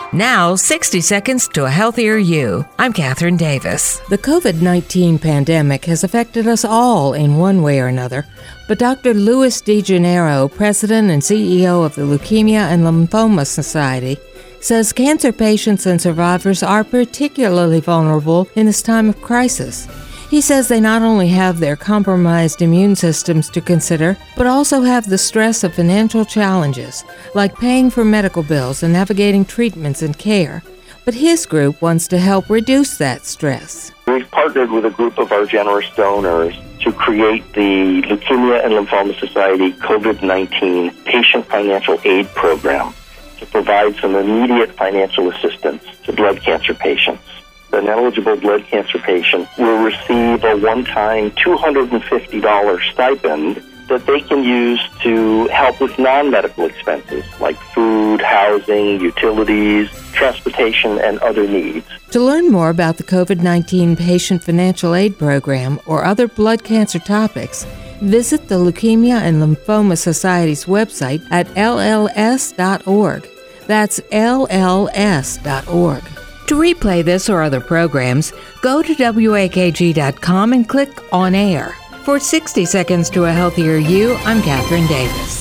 Now, 60 Seconds to a Healthier You. I'm Catherine Davis. The COVID-19 pandemic has affected us all in one way or another, but Dr. Louis DeGennaro, president and CEO of the Leukemia and Lymphoma Society, says cancer patients and survivors are particularly vulnerable in this time of crisis. He says they not only have their compromised immune systems to consider, but also have the stress of financial challenges, like paying for medical bills and navigating treatments and care. But his group wants to help reduce that stress. We've partnered with a group of our generous donors to create the Leukemia and Lymphoma Society COVID-19 Patient Financial Aid Program to provide some immediate financial assistance to blood cancer patients. An eligible blood cancer patient will receive a one-time $250 stipend that they can use to help with non-medical expenses like food, housing, utilities, transportation, and other needs. To learn more about the COVID-19 Patient Financial Aid Program or other blood cancer topics, visit the Leukemia and Lymphoma Society's website at lls.org. That's lls.org. To replay this or other programs, go to wakg.com and click On Air. For 60 Seconds to a Healthier You, I'm Catherine Davis.